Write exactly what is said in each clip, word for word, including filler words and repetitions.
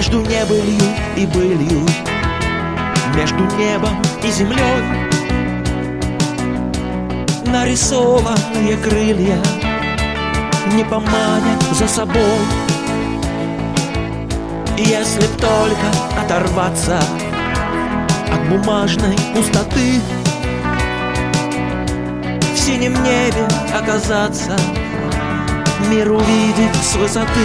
Между небылью и былью, между небом и землей нарисованные крылья не поманят за собой. Если только оторваться от бумажной пустоты, в синем небе оказаться, мир увидеть с высоты.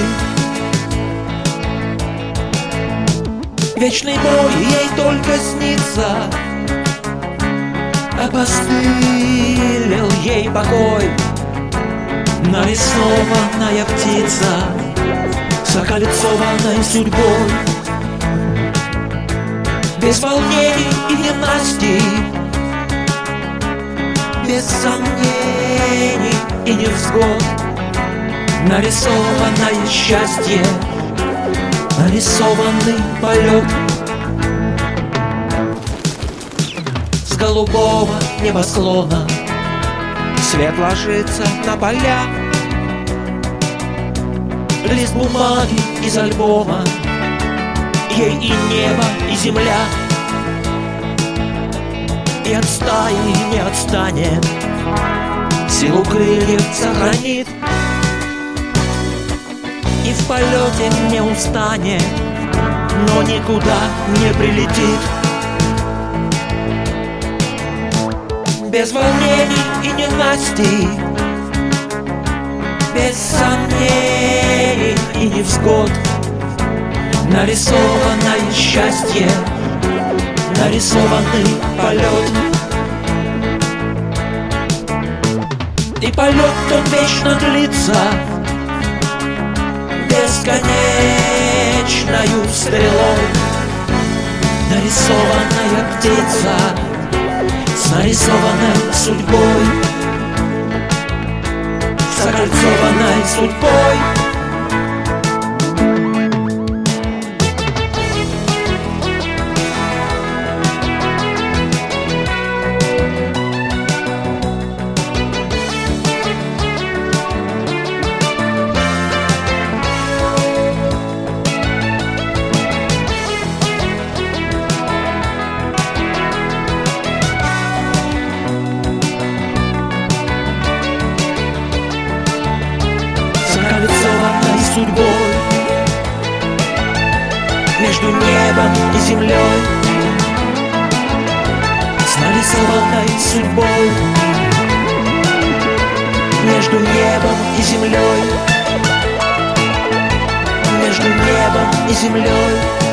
Вечный бой ей только снится, опостылел ей покой. Нарисованная птица с окольцованной судьбой, без волнений и ненастий, без сомнений и невзгод. Нарисованное счастье, нарисованный полет. С голубого небосклона свет ложится на поля, лист бумаги из альбома, ей и небо, и земля. И от стаи не отстанет, силу крыльев сохранит, и в полете не устанет, но никуда не прилетит. Без волнений и ненастий, без сомнений и невзгод. Нарисованное счастье, нарисованный полет. И полет тот вечно длится бесконечною стрелой. Нарисованная птица с нарисованной судьбой, с окольцованной судьбой. Судьбой, между небом и землей, с нарисованной судьбой, между небом и землей, между небом и землей.